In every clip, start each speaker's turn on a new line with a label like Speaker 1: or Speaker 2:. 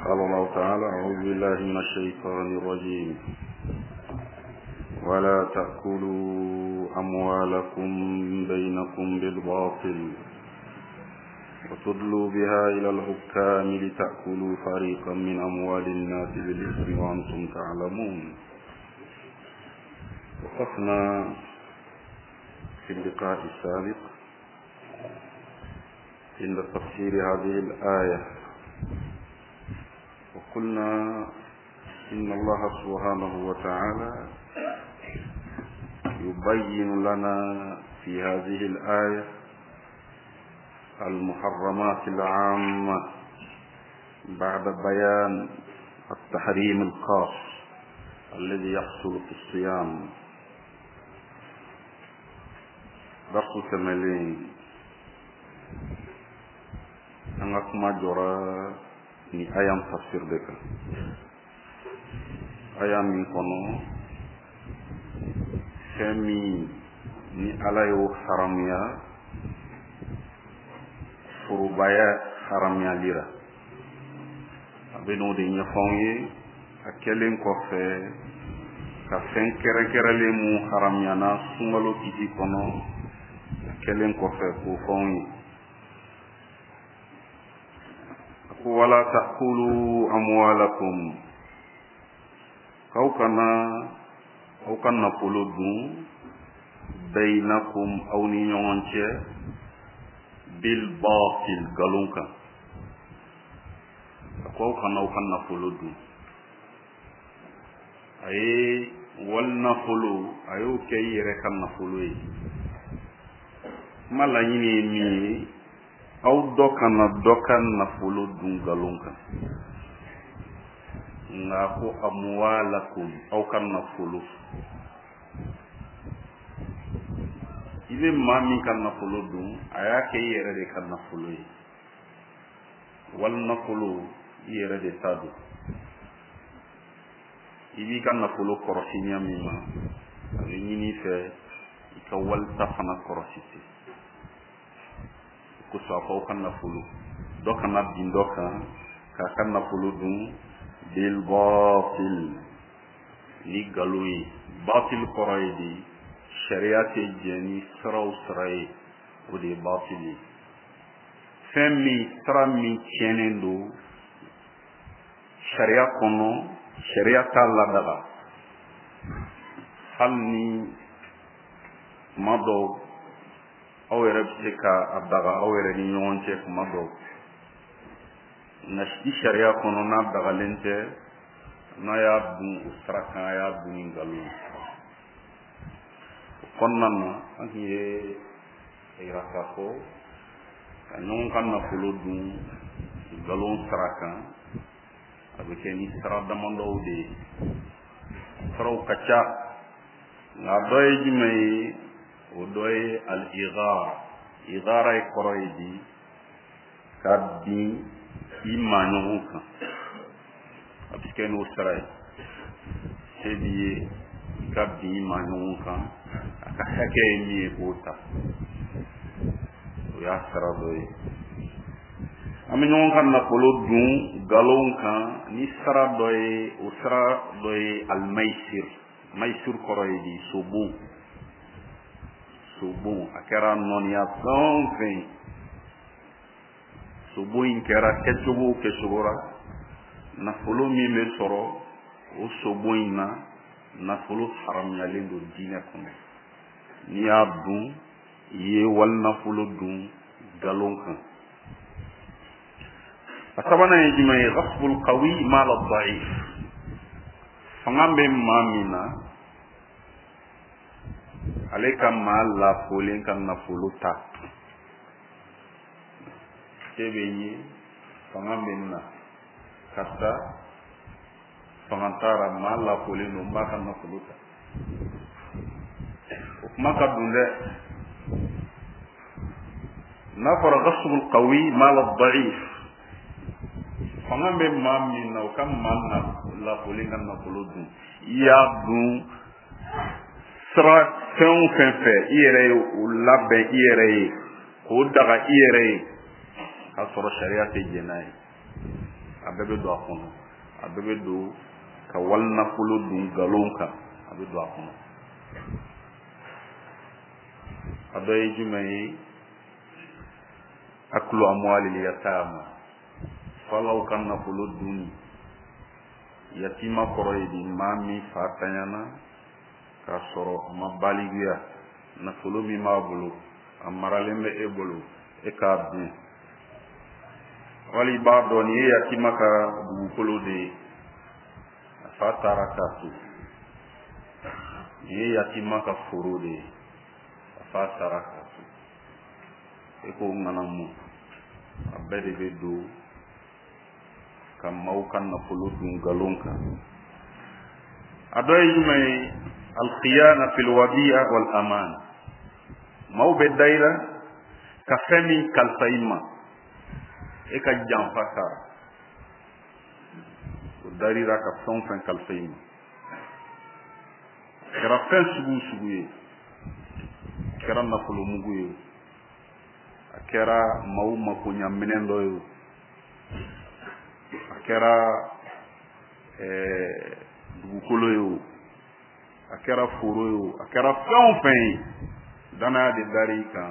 Speaker 1: قال الله تعالى: أعوذ بالله من الشيطان الرجيم. ولا تأكلوا أموالكم بينكم بالباطل وتدلوا بها إلى الحكام لتأكلوا فريقا من أموال الناس بالإثم وأنتم تعلمون. وقفنا في اللقاء السابق عند تفسير هذه الآية، وقلنا إن الله سبحانه وتعالى يبين لنا في هذه الآية المحرمات العامة بعد بيان التحريم الخاص الذي يحصل في الصيام. درس كمالين أنك ما جرى ni ayam tafsir deka ayam min kono femi ni alayo haramya furubaya haramya lira abeno de nyafonye akelen ko fe ka fen kere le mu haramya na sungalo tiji kono akelen ko fe ko fonye. ولا تأكلوا أموالكم أو كنا قلوبهم بينكم أو نيونچ بالباطل قالونكا أو كنا قلوبهم أي والنفلو أيو كي يركن نفلوي ما لا يني aw dokan na fulu dungalunka nga ko amwalakum aw kan na fulu ile mami kan na fulu dun aya ke yere de kan na fulu wal na fulu yere de tadu ibi kan na fulu korosinya mima ni ni fe ka wal tafana korositi kusa ko kanna fulu doka na bin doka ka kanna fulu dum bil batil ni galui batil quraidi shariati jeni saraw sarai o de batili femi trami chenendo sharia kono sharia talla daga halni mado awere bika abdaga awere ni nyonche kumado na shi sharia kono na abdaga lente na ya bu usraka ya bu ngalu konnana akiye iraka ko kanon kanna fuludu galon saraka abike ni sarada mando de saraw kacha na doy jimay odoy al-igara koroidi kaddi imanuka abiske no sarai sedi kaddi imanuka akahake ni bota ya saradoy aminon kan na kolodun galonka ni saradoy usra doy al-maisir koroidi subu akera non ya something subu inkera kechubu keshugura na fulu mi le soro o subu ina na fulu haram ya lindo dine kono ni abdu ye wal na fulu dun galonka asabana yijima ghasbul qawi mal ad-da'if fangambe mamina aleka mala polin kan na fuluta tebenyi fangambenna kasta fangantara mala polin no mbaka na fuluta maka dunde nafara ghasbul qawi mal ad-da'if fangambe mamina kam manna la polin kan na fuludu ya dun sra fɛn iyɛrɛ ye o labɛn iyɛrɛ ye k'o daga iyɛrɛ ye k'a sɔrɔ sariya tɛ jɛn n'a ye a bɛɛ bɛ don a kɔnɔ a bɛɛ bɛ don ka wali nafolo dun nkalon kan a bɛ don a kɔnɔ a dɔ ye jumɛn ye akulu amwalil yatama falaw ka nafolo dun yatima kɔrɔ ye di maa min fa tanyana k'a sɔrɔ a ma baliguya nafolo min b'a bolo a maralen bɛ e bolo e k'a dun wali b'a dɔn nin ye yatima ka dugukolo de ye a fa taara k'a to nin ye yatima ka foro de ye a fa taara k'a to e k'o ŋanamu a bɛɛ de bɛ don ka maaw ka nafolo dun nkalon kan a dɔ ye jumɛn ye alqiyana fil wadi'a wal aman maaw bɛ da i la ka fɛn min kalifa i ma e ka janfa k'a o darira ka fɛn o fɛn kalifa i ma a kɛra fɛn sugu o sugu ye a kɛra nafolo mugu ye a kɛra maaw makoɲaminɛn dɔ ye a kɛra dugukolo ye o a kɛra foro ye o a kɛra fɛn o fɛn ye danaya de dar'i kan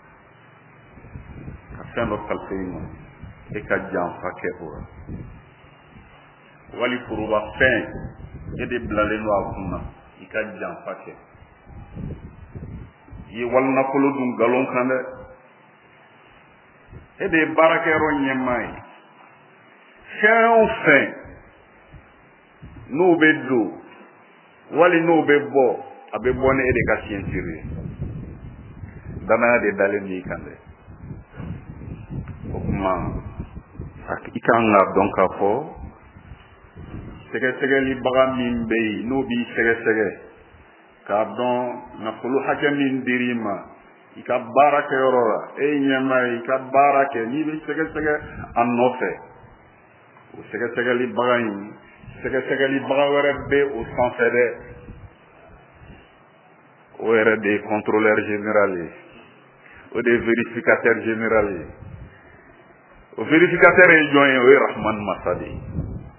Speaker 1: ka fɛn dɔ kalifa i ma e ka janfa kɛ o la wali foroba fɛn e de bilalen don a kun na i ka janfa kɛ i ye wali nafolo dun nkalon kan dɛ e de ye baarakɛyɔrɔ ɲɛmaa ye fɛn o fɛn n'o bɛ don wali n'o bɛ bɔ a bɛ bɔ ni e de ka ceinture ye danaya de dalen b'i kan dɛ o tuma i kan ka dɔn k'a fɔ sɛgɛsɛgɛlibaga min bɛ yen n'o b'i sɛgɛsɛgɛ k'a dɔn nafolo hakɛ min dir'i ma i ka baarakɛyɔrɔ la e ye ɲɛmaa ye i ka baara kɛ n'i bɛ sɛgɛsɛgɛ a nɔfɛ o sɛgɛsɛgɛlibaga in sɛgɛsɛgɛlibaga wɛrɛ bɛ o sanfɛ dɛ o yɛrɛ de ye contrôleur général ye o de ye vérificateur général ye o vérificateur ye jɔn ye o ye Rahmani Masa de ye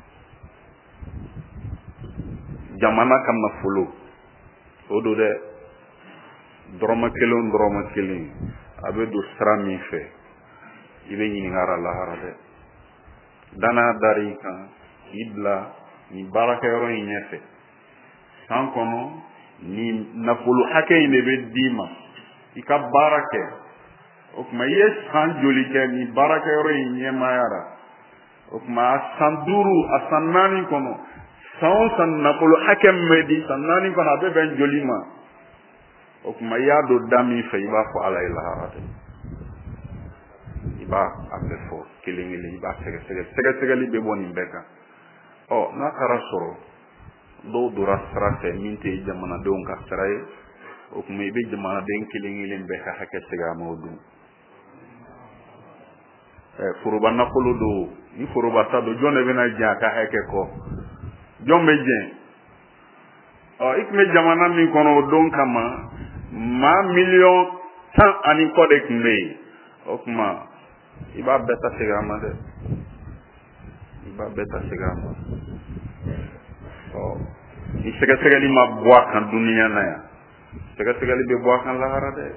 Speaker 1: jamana ka nafolo o don dɛ dɔrɔmɛ kelen o dɔrɔmɛ kelen a bɛ don sira min fɛ i bɛ ɲininkara lahara dɛ danaya dar'i kan k'i bila nin baarakɛyɔrɔ in ɲɛfɛ san kɔnɔ nin nafolo hakɛ in de bɛ d'i ma i ka baara kɛ o tuma i ye san joli kɛ nin baarakɛyɔrɔ in ɲɛmaaya la o tuma a san 5 a san 4 kɔnɔ san o san nafolo hakɛ min bɛ di san 4 kɔnɔ a bɛ bɛn joli ma o tuma i y'a don da min fɛ i b'a fɔ ala ye lahara dɛ i b'a a bɛɛ fɔ kelen kelen i b'a sɛgɛsɛgɛ sɛgɛsɛgɛli bɛ bɔ nin bɛɛ kan n'a taara sɔrɔ dɔw dora sira fɛ min tɛ jamanadenw ka sira ye o tuma i bɛ jamanaden kelen kelen bɛɛ ka hakɛ segin a ma o don foroba nafolo don ni foroba ta don jɔn de bɛna jɛn a ka hakɛ kɔ jɔn bɛ jɛn i tun bɛ jamana min kɔnɔ o don kama maa 1,10 kɔ de tun bɛ yen o tuma i b'a bɛɛ ta segin a ma dɛ i b'a bɛɛ ta segin a ma ni sɛgɛsɛgɛli ma bɔ a kan duniya na yan sɛgɛsɛgɛli bɛ bɔ a kan lahara dɛ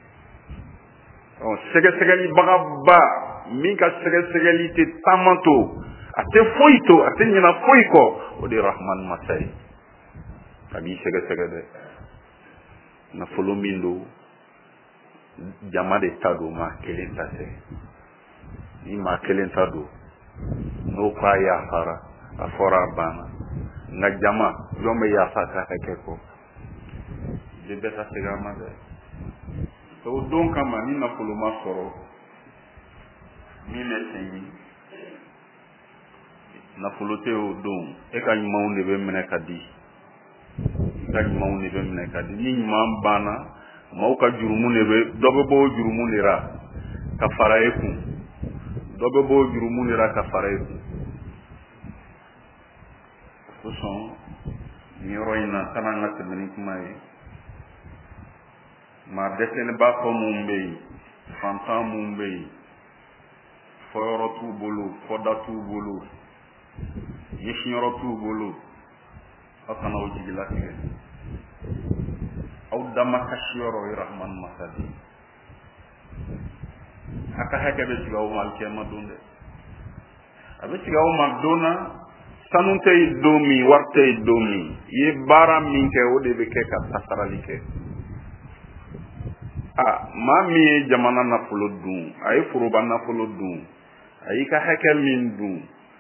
Speaker 1: sɛgɛsɛgɛlibaga ba min ka sɛgɛsɛgɛli tɛ taama to a tɛ foyi to a tɛ ɲinɛ foyi kɔ o de ye Rahmani Masa ye a b'i sɛgɛsɛgɛ dɛ nafolo min don jama de ta don maa kelen ta tɛ ni maa kelen ta don n'o k'a yafara a fɔra a banna nka jama jɔn bɛ yafa k'a hakɛ kɔ i bɛ ta segin a ma dɛ o don kama ni nafolo ma sɔrɔ min bɛ segin nafolo tɛ o don e ka ɲumanw de bɛ minɛ ka di i ka ɲumanw de bɛ minɛ ka di ni ɲuman banna maaw ka jurumu de bɛ dɔ bɛ bɔ o jurumu de la ka fara e kun dɔ bɛ bɔ o jurumu de la ka fara e kun kosɔn nin yɔrɔ in na san'an ka tɛmɛ ni kuma ye maa dɛsɛlenbaatɔ minnu bɛ yen fantan minnu bɛ yen fɔyɔrɔ t'u bolo fɔda t'u bolo ni signoro tu bolo akana o jigila tige aw dama kashiyoro rahman masadi aka hake be tigaw mal ke madunde abe tigaw maduna sanunte domi warte domi ye bara min ke o de be ke ka tasarali ke mami jamana na fulo dun ay furuba na fulo dun ay ka hake min dun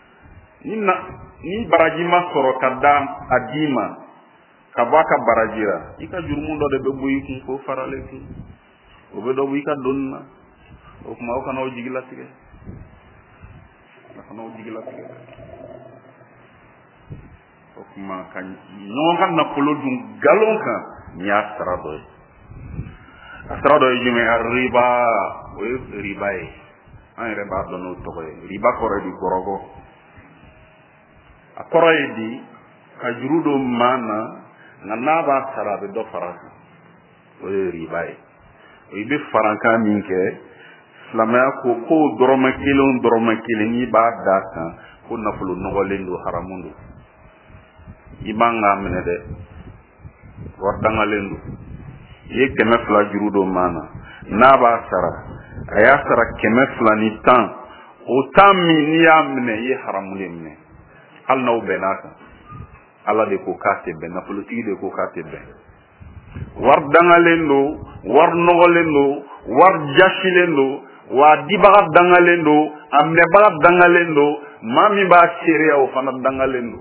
Speaker 1: ni baraji ma soro kada adima kabaka barajira ika jurmu do de be buyi kun ko farale kun o be do buyi ka donna o kuma o kana o jigila tige kana o jigila tige o kuma kan no kan na fulo dun galon kan ni asrado jume riba o riba e an riba do no to riba ko di korogo akoro di ka jurudo mana na ba sarabe do faraka o riba e o ibe faranka minke islamaya ko doroma kilon ni ba daka ko na fulu no golendo haramundo ibanga mene de wardanga lendu ye keme fla jurudo mana na ba sara aya sara keme fla ni tan o tammi ni amne ye haramule mne al no benaka ala de ko kate ben na politique de ko kate ben war dangalendo war nogolendo war jashilendo wa dibaga dangalendo amne baga dangalendo mami ba sheria o fana dangalendo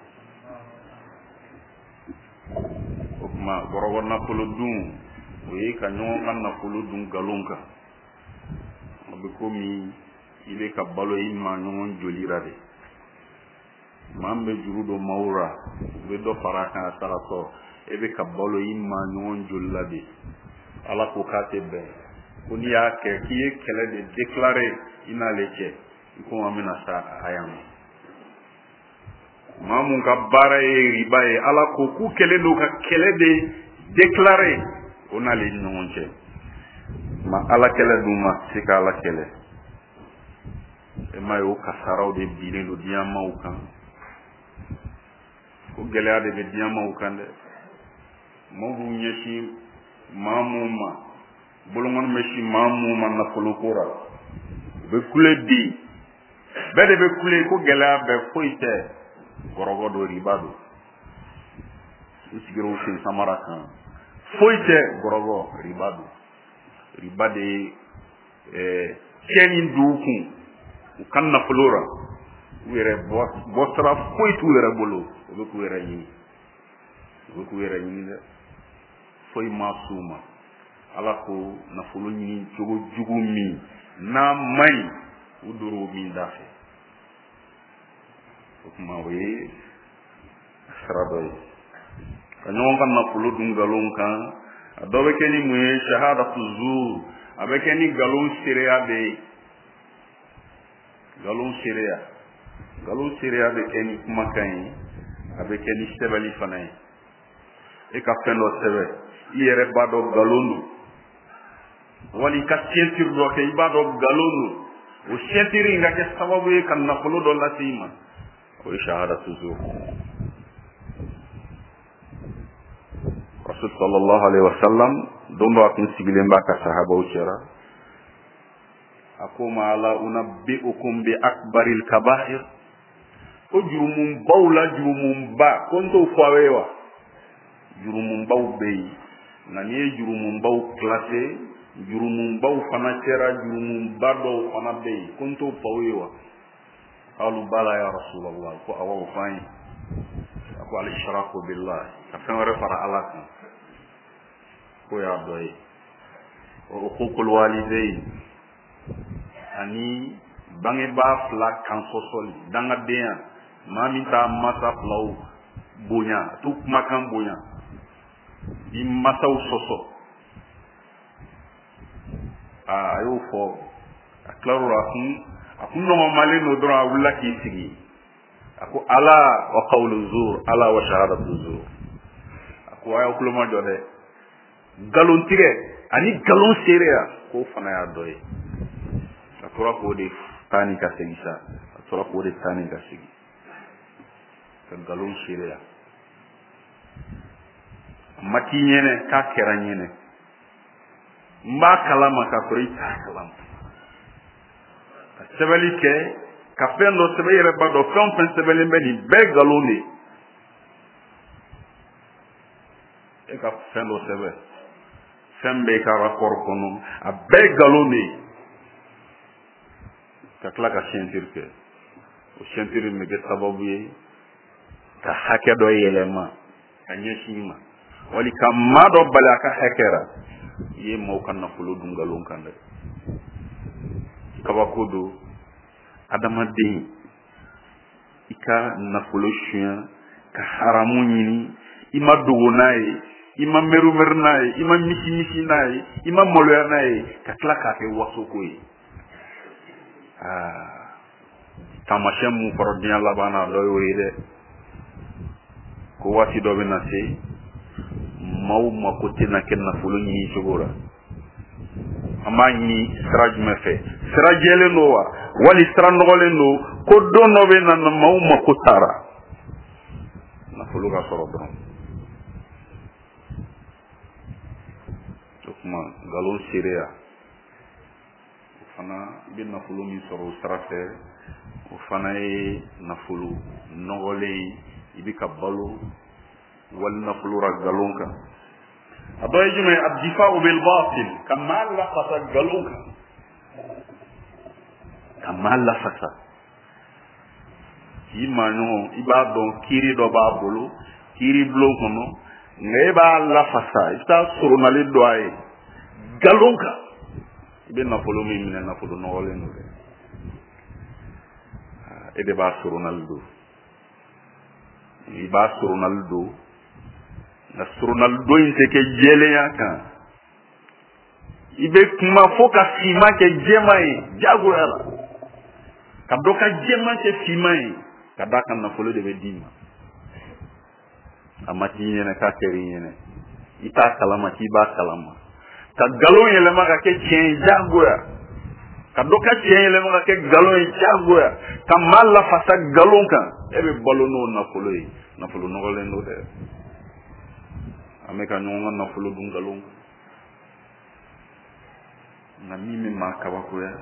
Speaker 1: ma gorogo na fulu dun o yi ka ñoo man na fulu dun galunka be ko mi ile ka balo imma ñoo jolira de mambe jurudo mawra be do faraka sala so e be ka balo imma ñoo jolla de ala ko kate be ko ni ya ke ki kele de déclarer ina leche ko amina sa ayam mamun ka bara e riba e ala ko ku kele do ka kele de déclarer ona le nonche ma ala kele du ma sika ala kele e ma yo ka saraw de bile do diama o kan ko gele ade be diama o kan de mo bu nyeshi mamuma bolongon meshi mamuma na kolokora be kule di be de be kule ko gele be foite gorogo do ribado usigiro sin samarakan foite gorogo ribado ribade kenin dukun kanna flora were bostra foitu were bolo o ko were ni de foi masuma ala ko na fulu ni jogo jugu mi na mai uduro mi dafe kuma we sradoy kanyon kan na fulu dun galon kan adobe keni muye shahadatu zur abeke ni galon siria be galon siria be keni kuma kan abeke ni sebali fanay e ka fendo sebe iyere bado galonu wali ka sentir do ke ibado galonu o sentiri ngake sababu e kan na fulu do latima o shahadatu zur Rasul sallallahu alaihi wasallam domba akin sigile mbaka sahaba uchera akoma ala unabbiukum bi akbaril kaba'ir ujurumum bawla jurumum ba konto fawewa jurumum baw bey nani jurumum baw classé jurumum baw fanatera jurumum bado fana bey konto fawewa qalu bala ya rasulullah ko awu fay ko al ishraku billah afan refara Allah ko ya doy o hukul walidain ani bangi ba fla kan sosoli danga dia mami ta masa flaw bunya tu makan bunya di masa soso ayo fo aklaro akun no male no dra wala ki sigi ako ala wa qawlu zur ala wa shahadatu zur ako ayo kuluma jode galon tire ani galon serea ko fana ya doy atura ko de tani ka segisa atura ko de tani ka segi ka nkalon seereya mati ɲɛnɛ k'a kɛra ɲɛnɛ n b'a kalama k'a sɔrɔ i t'a kalama ka sɛbɛnni kɛ ka fɛn dɔ sɛbɛn i yɛrɛ b'a dɔn fɛn o fɛn sɛbɛnlen bɛ nin bɛɛ nkalon de e ka fɛn dɔ sɛbɛn fɛn bɛ i ka rapport kɔnɔ a bɛɛ nkalon de ka tila ka ceinture kɛ o ceinture bɛ kɛ sababu ye ka hakɛ dɔ yɛlɛma ka ɲɛsin i ma wali ka maa dɔ bali a ka hakɛ ra i ye maaw ka nafolo dun nkalon kan dɛ kabako don adamaden i ka nafolo suɲɛ ka haramu ɲini i ma dogo n'a ye i ma mɛrumɛri n'a ye i ma misi n'a ye i ma maloya n'a ye ka tila k'a kɛ wasoko ye taamasiyɛn mun fɔra diɲɛ laban na dɔ y'o ye dɛ ko waati dɔ bɛ na se maaw mako tɛna kɛ nafolo ɲini cogo la an b'a ɲini sira jumɛn fɛ sira jɛlen don wa wali sira nɔgɔlen don ko don dɔ bɛ na maaw mako tara nafolo ka sɔrɔ dɔrɔn o kuma nkalon seereya o fana i bɛ nafolo min sɔrɔ o sira fɛ o fana ye nafolo nɔgɔlen ye i bɛ ka balo wali nafolo ra nkalon kan a dɔ ye jumɛn addifa'u bil batil ka maa lafasa nkalon kan ka maa lafasa k'i maaɲɔgɔn i b'a dɔn kiiri dɔ b'a bolo kiiri bulon kɔnɔ nka e b'a lafasa i bɛ taa soronnali dɔ a ye nkalon kan i bɛ nafolo min minɛ nafolo nɔgɔlen don dɛ e de b'a soronnali don i b'a soronnali don nka soronnali don in tɛ kɛ jɛlenya kan i bɛ kuma fo ka finman kɛ jɛman ye jagoya la ka dɔ ka jɛman kɛ finman ye ka d'a kan nafolo de bɛ d'i ma a ma t'i ɲɛna k'a kɛr'i ɲɛna i t'a kalama k'i b'a kalama ka nkalon yɛlɛma ka kɛ tiɲɛ ye jagoya ka dɔ ka tiɲɛ yɛlɛma ka kɛ nkalon ye jagoya ka maa lafasa nkalon kan e bɛ balo n'o nafolo ye nafolo nɔgɔlen don dɛ an bɛ ka ɲɔgɔn ka nafolo dun nkalon kan nka min bɛ maa kabakoya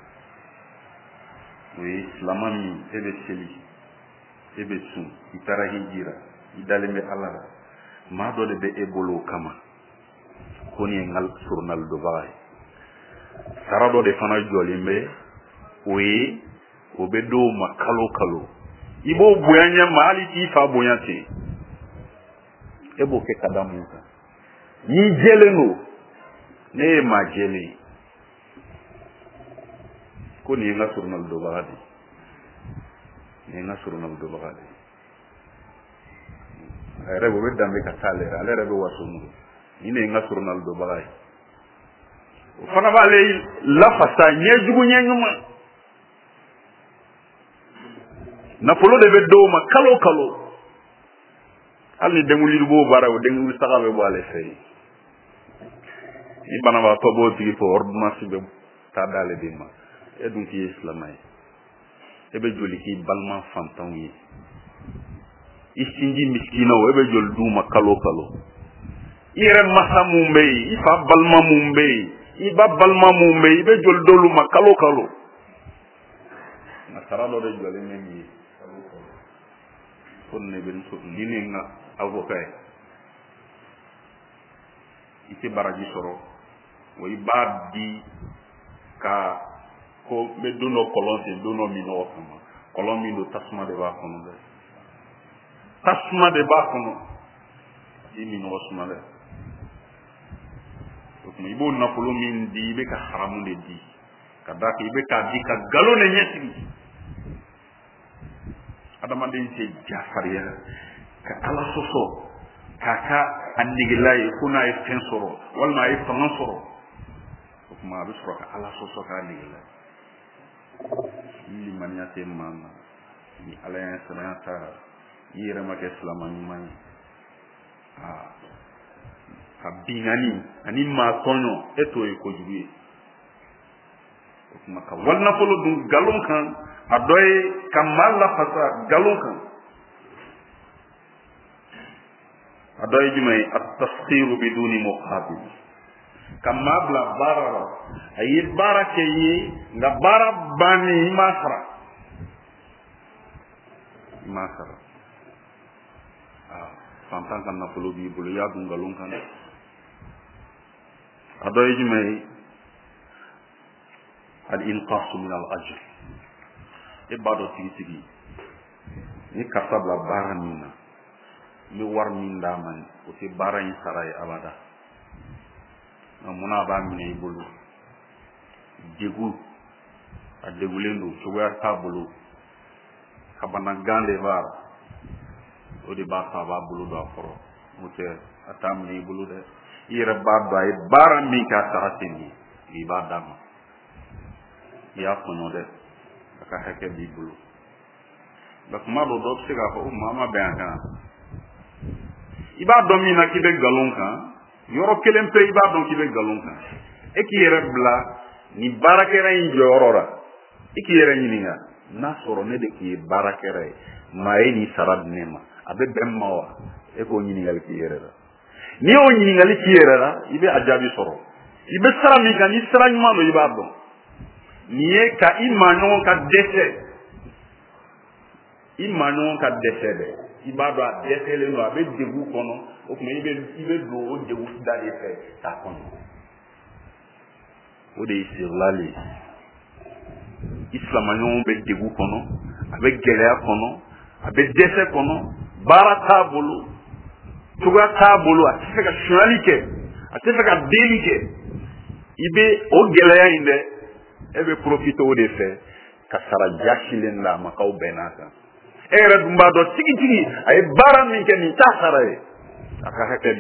Speaker 1: o ye silama min e bɛ seli e bɛ sun i taara hijira i dalen bɛ ala la maa dɔ de bɛ e bolo o kama ko nin ye n ka soronnali dɔnbaga ye sara dɔ de fana jɔlen bɛ o bɛ d'o ma kalo kalo i b'o bonya ɲɛ ma hali t'i fa bonya ten e b'o kɛ ka da mun kan n'i jɛlen don ne ye maa jɛlen ye ko nin ye n ka soronnali dɔnbaga de ye nin ye n ka soronnali dɔnbaga de ye a yɛrɛ o bɛ danbe ka taa ale yɛrɛ bɛ waso n'o nin de ye n ka soronnali dɔnbaga ye o fana b'ale lafasa ɲɛjugu ɲɛɲuman nafolo de bɛ d'o ma kalo kalo hali ni denkundi b'o baara o denkundi saga bɛ bɔ ale fɛ yen ni banabaatɔ b'o tigi fɛ ordonnance bɛ taa d'ale de ma e dun k'i ye silamɛ ye e bɛ joli k'i balima fantanw ye i sinji miskinaw e bɛ joli d'u ma kalo kalo i yɛrɛ masa mun bɛ yen i fa balima mun bɛ yen i ba balima mun bɛ yen i bɛ joli d'olu ma kalo kalo nka sara dɔ de jɔlen bɛ nin ye kalo kalo ko nin de bɛ nin ne n ka avocat ye i tɛ baraji sɔrɔ wa i b'a di ka ko n bɛ don dɔ kɔlɔn sen don dɔ minɔgɔ kama kɔlɔn min don tasuma de b'a kɔnɔ dɛ tasuma de b'a kɔnɔ i minɔgɔ suma dɛ o tuma i b'o nafolo min di i bɛ ka haramu de di ka d'a kan i bɛ k'a di ka nkalon de ɲɛsigi adamaden tɛ jafariya ka ala sɔsɔ k'a ka a negela ye ko n'a ye fɛn sɔrɔ walima a ye fanga sɔrɔ o tuma a bɛ sɔrɔ ka ala sɔsɔ k'a negela ni limaniya tɛ maa na ni ala ye silamɛya ta i yɛrɛ ma kɛ silamɛ ɲuman ye ka binkani ani maa tɔɲɔ e t'o ye kojugu ye o tuma ka wali nafolo dun nkalon kan a dɔ ye ka maa lafasa nkalon kan adoy jumay at-taskhir biduni muqabil kama bla barara ay barake yi nga barabani masra fantan kan nafulu bi bulu ya dungalun kan adoy jumay al inqas min al ajr ibado tigi ni kasabla baranina mi war min daman o ti baran saray abada na muna ba mi bulu degu a degulendo so wer tabulu kabana gande var o di ba sa ba bulu do foro o te atam ni bulu de ira ba ba e baran mi ka saratini li ba dama ya kono de aka heke bi bulu dak ma do do siga ko mama banka iba domina ki be galon kan yoro kelen pe iba don ki be galon kan e ki yere bla ni barakere in jorora e ki yere nyininga na soro ne de ki barakere mai ni sarad nema abe bemmawa e ko nyininga ki yere la ni o nyininga ki yere la ibe ajabi soro ibe sara mi kan ni sara nyuma do iba don ni e ka imanyo ka dese imanyo ka dese de ibado a desele no abe degu kono o kuma ibe do o degu dale fe ta kono o de sirlali islamanyo be degu kono abe gelea kono abe dese kono baraka bulu tuga tabulu a tifeka shualike a tifeka delike ibe o gelea inde ebe profito o de fe kasara jashilen la makau benata era dumba do tigi ay baram min ken ta xaraye aka heke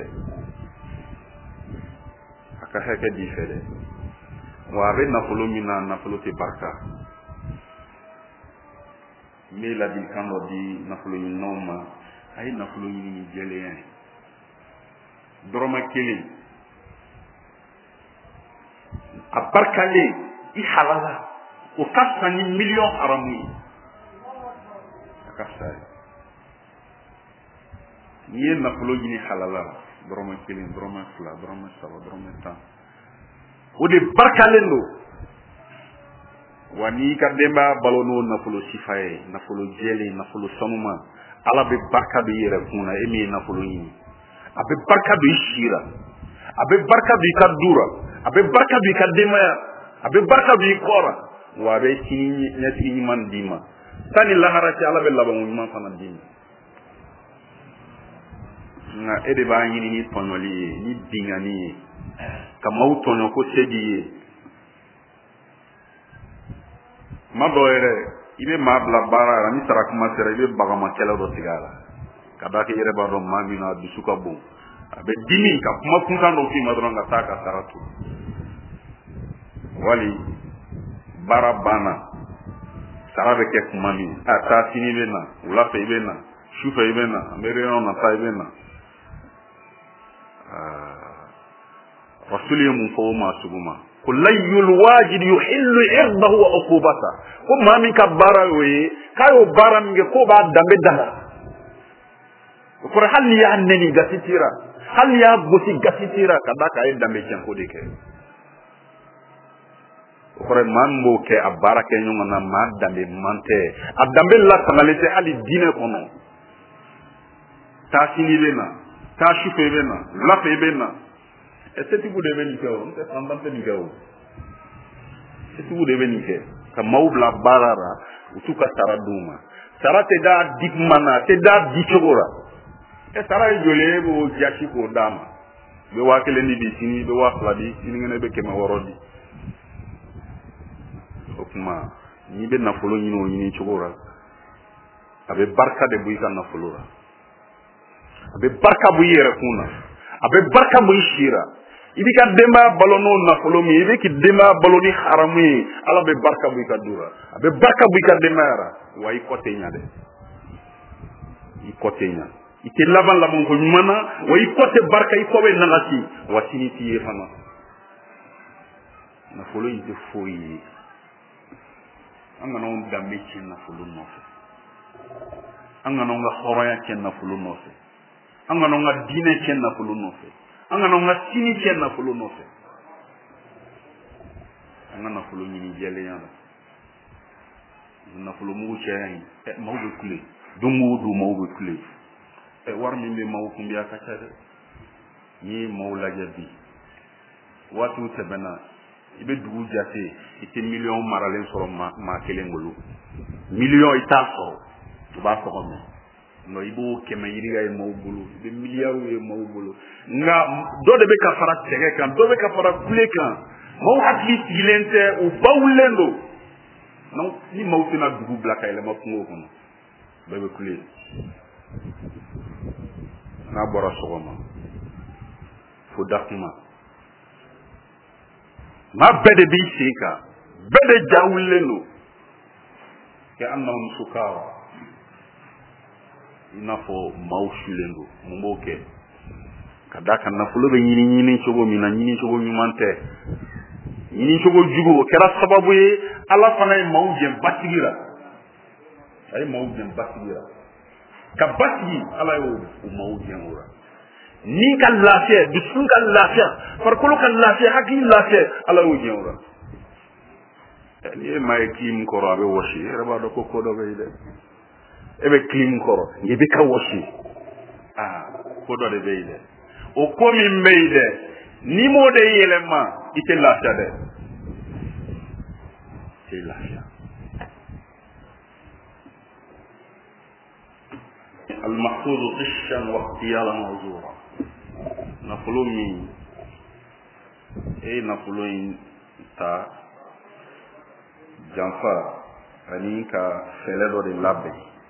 Speaker 1: di fede wa be na fulu mina na fulu ti barka me la di kando di na fulu ni noma ay na fulu ni jeleyen droma kili a barkale i halala o kasta ni million haramu kasay ni na fulu ni halala droma kili droma fla droma sala droma tan o de barkalendo wani ka demba balono na fulu sifaye na fulu jeli na fulu sonuma ala be barka be yere kuna emi na fulu ni abe barka be shira abe barka be kadura abe barka be kadema abe barka be kora wa be tini nyati man dima tani lahara ci ala be labangu man fana dima na ede ba yini ni tonoli ni dingani kama utonyo ko sedi madoere ibe mabla bara ni sarakuma sere ibe bagama kala do tigala kada ke yere ba do mamina bisuka bon abe dimi ka kuma kunta no fi madronga taka saratu wali barabana sarabe ke kuma mi ata sini bena ula fe bena shufa bena amere no na ta bena rasuli mun fo ma suguma kulayul wajid yuhillu irdahu wa uqubata ko ma min kabara we kayo baram ge ko ba dambe dala ko hal ya neni gasitira hal ya gosi gasitira kada kay dambe ken ko de ke ko mambo ke abara ke nyonga na ma dambe mante abdambe la tamalete ali dine kono tasini bena tashu fe bena la fe bena est-ce que vous devez niquer on te prendre de niquer est-ce que vous devez niquer comme maubla barara utuka saraduma sarate da dikmana te da dichogora e saray jole bo jaki ko dama be wakele ni bi sini be wakla di sini ngene be kema worodi okuma ni be na folo nyino nyini chogora abe barka de buika na folora abe barka bu yere kuna abe barka bu shira ibika demba balono na folo mi ibiki demba baloni haramu ala be barka bu ka dura abe barka bu ka demara wa ikotenya de ikotenya ite laban labon ko mana wa ikote barka ikobe nangati wa siniti yefana na folo ite foyi angana on dambe chen na folo no angana on ga horoya chen na folo no an ga nonga dine ken nafolo nofe an ga nonga sini ken nafolo nofe an ga nafolo nyini jele yana nafolo mugu cey mawbe kule dungu du mawbe kule war min be maw kumbiya kacha de ni mawla jabi watu tebena ibe dugu jate ite million maralen soro ma kelengolo million itaso ba so ko no ibo keme yiriga e mawbulu be milliards e mawbulu nga do de be ka fara tege kan do be ka fara kule kan maw hakli silente o bawlendo non ni mawtina dugu blaka ele ma kungo kono be kule na bora sogoma fo dakuma ma bede bi sika bede jawlendo ke annahum sukara inafo mawshulendo mumboke kadaka na fulo be nyini chogo mina nyini chogo nyumante nyini chogo jugo kera sababu ye ala fana e mawje batigira ay mawje batigira ka batigi ala yo mawje ngora ni ka lafiya dusun ka lafiya farkolo ka lafiya hakki lafiya ala yo ngora ni may kim ko rabe washi raba do ko do be de ebe klim koro ngibi ka washi ko do de be de o komi meide ni mo de yelema ite lafiya de c'est lafiya المحفوظ قشا واختيارا موزورا نقولوا مين نقولوا تا جانفا ani ka fele do de labbe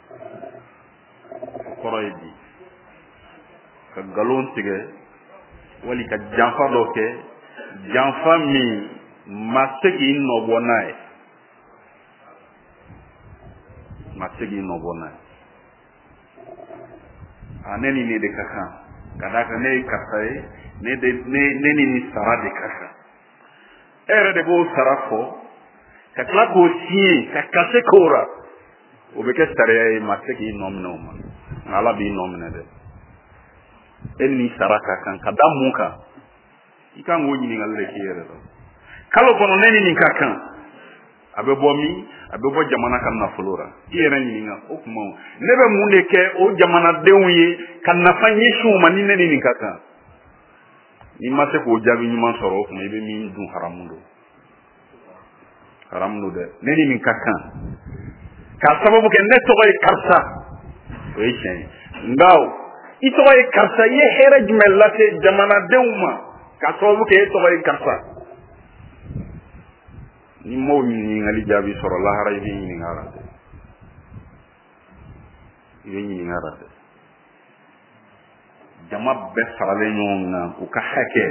Speaker 1: koroydi ka galon tige wali ka janfa do ke janfa mi masegi no bonay masegi no bonay aneni ne de kaka kadaka ne kasay ne de ne ni sara de kaka ere de bo sarafo kakla ko si kakase kora o be ke stare maseki nomno man ala bi nomne de enni saraka kan kadamuka ikan woni ni ngalle kiyere do kalo kono neni ni kakan abe bomi abe bo jamana kan na flora iyere ni nga o kuma nebe munde ke o jamana dewuye kan na fanyi shuma ni neni ni kakan ni mate ko jabi nyuma soro kuma ibe mi dun haramundo haramnu de neni min kakan ka sababu ke ne to karsa we chen ndaw ito karsa ye hera jumellate jamana dewma ka sababu ke to karsa ni mo ni ngali jabi soro la haray bi ni ngara ni ngara jama be farale nyonga u ka hake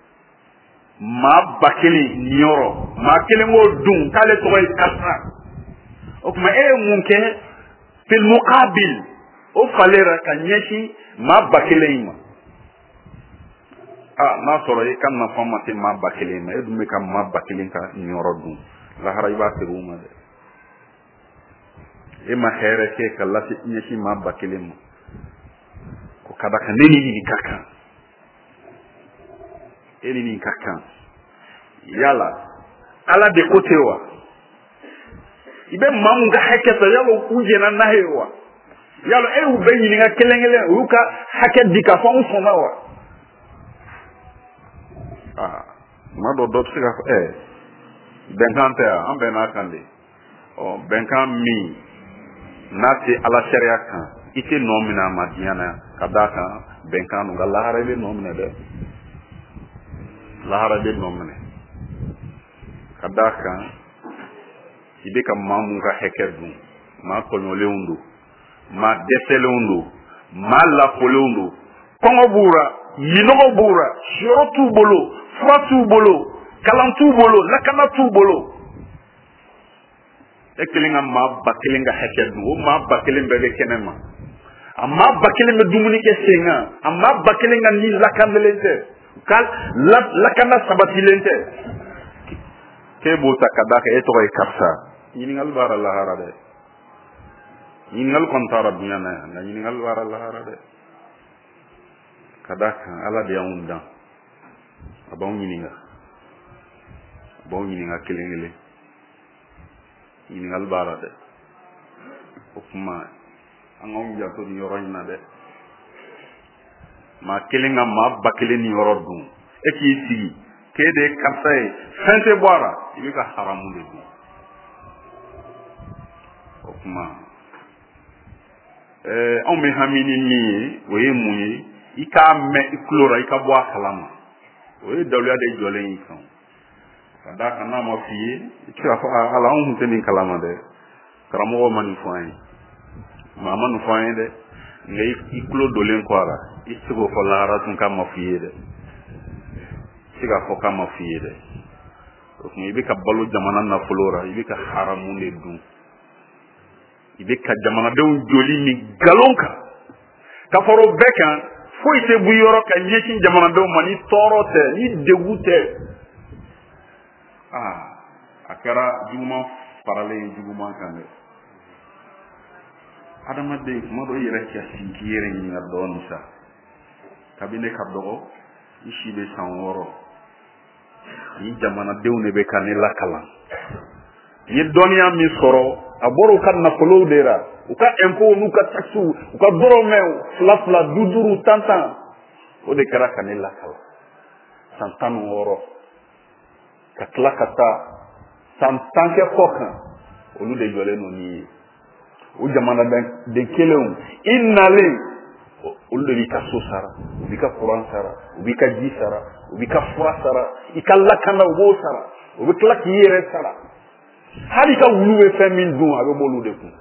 Speaker 1: ma bakeli nyoro ma kele ngo dun kale to karsa o kuma munke fil muqabil o falera kanyeshi ma bakelema na soro e kan na famate ma bakelema e dum kam ma bakelenka nyoro dun la hara iba teruma de e ma here ke kala ti nyeshi ma bakelema ko kada ka neni ni kaka eni ni kaka yala ala de kotewa ibe mamu ga haketa yalo kuje na nahewa yalo e ube nyini nga kelengele uka haket dika fa usona wa ma do dot siga benkante ambe na kande benkan mi nati ala sharia kan ite nomina madiana kadaka benkan ga lahara be nomina de lahara be nomina kadaka ibe ka mamu ga hekedu ma kolole undu ma desele undu ma la pole undu kongo bura yinogo bura shorotu bolo fratu bolo kalantu bolo lakana tu bolo ekelinga ma bakelinga hekedu o ma bakelinga be kenema amma bakelinga dumuni ke senga amma bakelinga ni lakandelente kal lakana sabatilente kebo takadaka eto ko kapsa yiningal bara la harade yiningal kontara dunyana na yiningal bara la harade ka da kan ala de y'anw dan a b'anw ɲininka kelen kelen ɲininkali b'a la dɛ o kuma an k'anw janto nin yɔrɔ in na dɛ maa kelen ka maa ba kelen ni yɔrɔ dun e k'i sigi k'e de ye karisa ye fɛn tɛ bɔ a la i bɛ ka haramu de dun o kuma anw bɛ hami ni min ye o ye mun ye i k'a mɛn i tulo la i ka bɔ a kalama o ye dawuya de jɔlen y'i kan ka d'a kan n'a ma f'i ye i tɛ se k'a fɔ ala anw tun tɛ nin kalama dɛ karamɔgɔ ma nin fɔ an ye maa ma nin fɔ an ye dɛ nka i tulo donnen kɔ a la i tɛ se k'o fɔ lahara tun k'a ma f'i ye dɛ i tɛ se k'a fɔ k'a ma f'i ye dɛ o kuma i bɛ ka balo jamana nafolo la i bɛ ka haramu de dun i bɛ ka jamanadenw joli min nkalon kan ka fara o bɛɛ kan foyi tɛ bɔ yɔrɔ ka ɲɛsin jamanadenw ma ni tɔɔrɔ tɛ ni degun tɛ a kɛra juguman faralen juguman kan dɛ adamaden kuma dɔ i yɛrɛ cɛ sigi k'i yɛrɛ ɲininka dɔɔnin sa kabini ne ka dɔgɔ i si bɛ san 6 ni jamanadenw de bɛ ka ne lakalan n ye dɔnniya min sɔrɔ a bɔra u ka nafolow de la u ka impôt n'u ka taxes u ka dɔrɔmɛw 2 5 10 o de kɛra ka ne lakalan san 16 ka tila ka taa san 10 kɛ kɔ kan olu de jɔlen don ni ye o jamanaden kelenw i nalen olu de b'i ka so sara u b'i ka courant sara u b'i ka ji sara u b'i ka fura sara i ka lakana u b'o sara u bɛ tila k'i yɛrɛ sara hali ka wulu bɛ fɛn min dun a bɛ b'olu de kun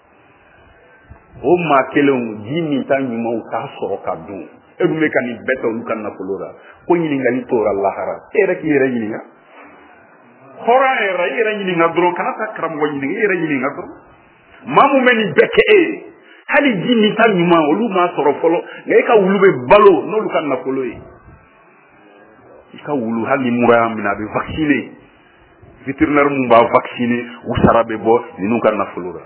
Speaker 1: o maa kelenw ji min ta ɲumanw t'a sɔrɔ ka dun e dun bɛ ka nin bɛɛ ta olu ka nafolo la ko ɲininkali tora lahara e yɛrɛ k'i yɛrɛ ɲininka hɔrɔn yɛrɛ i yɛrɛ ɲininka dɔrɔn kana taa karamɔgɔ ɲininka i yɛrɛ ɲininka dɔrɔn maa mun bɛ nin bɛɛ kɛ e ye hali ji min ta ɲuman olu m'a sɔrɔ fɔlɔ nka e ka wulu bɛ balo n'olu ka nafolo ye i ka wulu hali ni mura y'a minɛ a bɛ vacciner vétérinaire mun b'a vacciner u sara bɛ bɔ ninnu ka nafolo la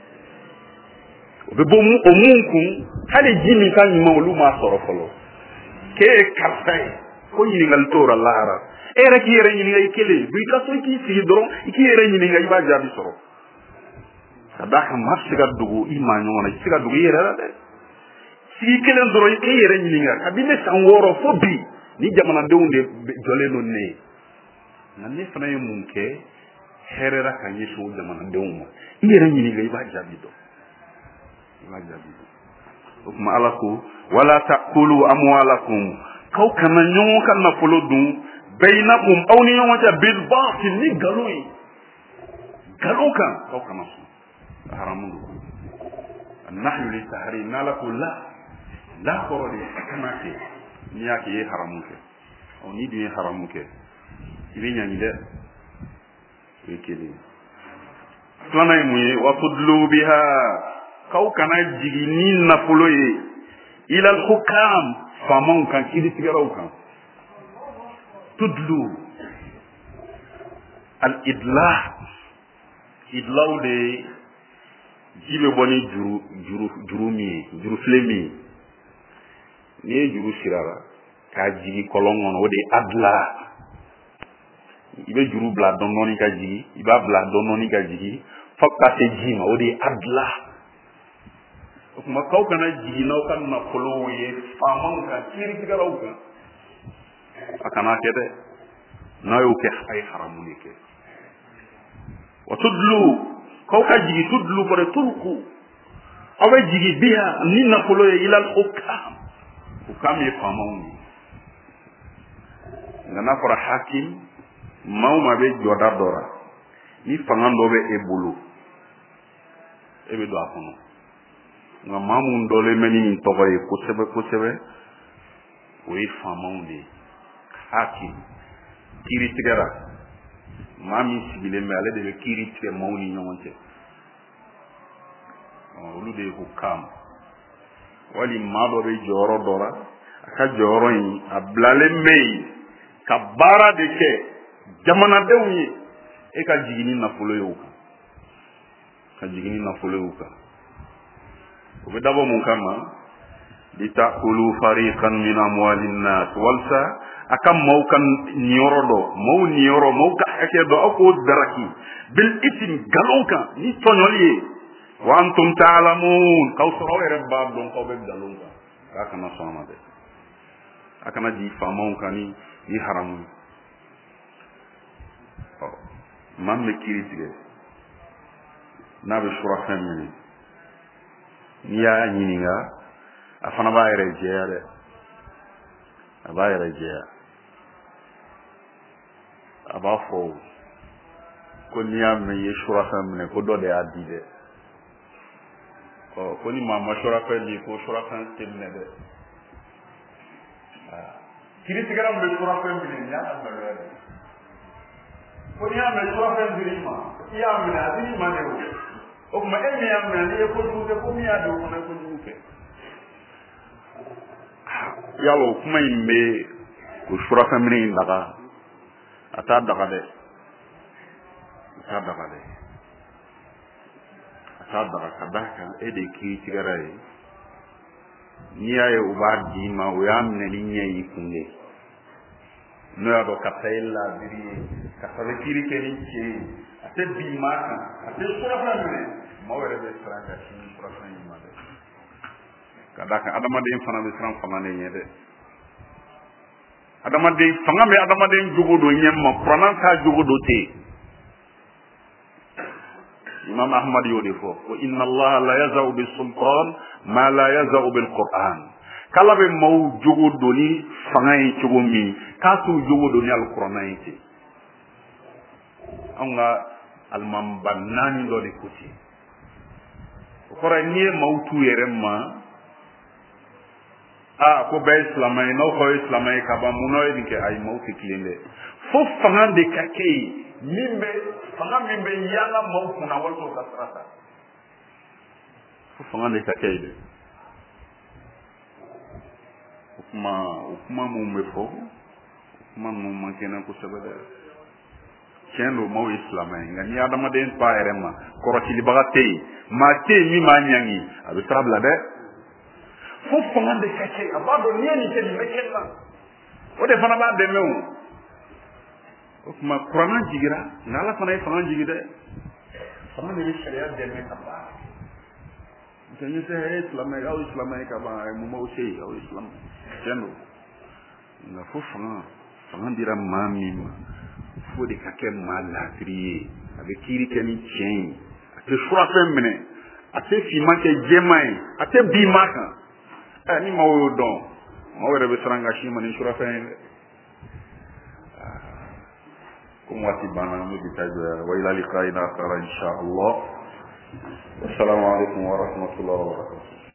Speaker 1: o bɛ bɔ o mun kun hali ji min ta ɲuman olu m'a sɔrɔ fɔlɔ k'e ye karisa ye ko ɲininkali t'o la lahara e yɛrɛ k'i yɛrɛ ɲininka i kelen don i ka so i k'i sigi dɔrɔn i k'i yɛrɛ ɲininka i b'a jaabi sɔrɔ ka d'a kan maa tɛ se ka dogo i maa ɲɔgɔn na i tɛ se ka dogo i yɛrɛ la dɛ sigi kelen dɔrɔn i k'i yɛrɛ ɲininka kabini ne san 6 fo bi ni jamanadenw de jɔlen don ne ye nka ne fana ye mun kɛ hɛrɛra ka ɲɛsin o jamanadenw ma i yɛrɛ ɲininka i b'a jaabi dɔn o tuma ala ko wala ta'kulu amwalakum k'aw kana ɲɔgɔn ka nafolo dun bainakum aw ni ɲɔgɔn cɛ bil batil ni nkalon ye nkalon kan k'aw kana sɔn haramu don annahyu litahrim n'ala ko la kɔrɔ de a kana kɛ n'i y'a kɛ i ye haramu kɛ n'i dun ye haramu kɛ i bɛ ɲangi dɛ o ye kelen filanan ye mun ye wa tudlu biha k'aw kana jigin ni nafolo ye ilal hukam faamaw kan kiiritigɛlaw kan tudlu al idlah idlaw de ji bɛ bɔ ni juru min ye juru filen min ye n'i ye juru sira la k'a jigin kɔlɔn kɔnɔ o de ye adla i bɛ juru bila dɔɔnin ka jigin i b'a bila dɔɔnin ka jigin fo ka se ji ma o de ye adla o tuma k'aw kana jigin n'aw ka nafolow ye faamaw kan kiiritigɛlaw kan a kana kɛ dɛ n'a y'o kɛ a ye haramu de kɛ wa tudlu k'aw ka jigin tudlu kɔrɔ turku aw bɛ jigin biha ni nafolo ye ilal hukam ye faamaw ye nka n'a fɔra hakim maa o maa bɛ jɔda dɔ la ni fanga dɔ bɛ e bolo e bɛ don a kɔnɔ nka maa mun dɔlen bɛ ni nin tɔgɔ ye kosɛbɛ kosɛbɛ o ye faamaw de ye hakim kiiritigɛla maa min sigilen bɛ ale de bɛ kiiri tigɛ maaw ni ɲɔgɔn cɛ olu de ye hukam wali maa dɔ bɛ jɔyɔrɔ dɔ la a ka jɔyɔrɔ in a bilalen bɛ yen ka baara de kɛ jamanadenw ye e ka jigin ni nafolo ye o kan o bɛ dabɔ mun kama litakulu fariqan min amwalin nas walsa akam mawkan niorodo maw nioro mawka akedo ako daraki bil itim galonka ni tonoliye wa antum ta'lamun kaw soro ba don ko be galonka akana soma de akana di famon kani ni haram man me kiritige na be shura family ni ya nyininga afana ba yere jeere aba yere jeere aba fo ko ni am me ye shura family ko do de adide ko ni ma shura family ko shura family ne de kiritige ram be shura family ni ya ba yere ko ni am me shura family ma ya am na adini ma ne o kuma emi am na ni ko duke ko mi ado ko na ko duke yalo kuma imbe ko shura family daga ata daga de kadaka ede ki tigaraye ni aye ubadi ma o yamne ni nyai kunde no ado kapella biri kapale kiri keri che ate bimaka ate shura family ma were be stranga shi shura family ma de kadaka adama de fana be stranga fana ne yede adama de fanga me adama de jogodo nyemma pranan ka jogodo te imam ahmad yodi fo wa inna allah la yazau bis sultan ma la yazau bil quran kala be maw jogodo ni fanga yi jogomi ka su jogodo ni al quran yi anga al mambanani do de kuti ko ra ni mawtu yeremma ko be islamay no ko islamay ka ba muno e dike ay mawti klinde fo fangande kake mimbe yana mawtu na wato kasrata fo fangande kake de kuma mu me fo kuma mu makena ko sabada kendo maw islamay ngani adama den pa erema koroti li bagate ma te mi ma nyangi abi trabla de fo fangande kake abado nieni ke ni mekena o de fana ba de mew o kuma qur'an jigira ngala fana e fana jigide fana ni sharia de me kaba kenya se islamay ka ba mu mo se au islam kendo na fo fana dira mami fo de kake mala trier avec kiri keni chen ate shura femne ate fi make jemai ate bi maka ni mawo don mawo rebe saranga shi mani shura femne kum wati bana mu bitaja wa ila liqa'ina akhara insha Allah. Assalamu alaikum wa rahmatullahi wa barakatuh.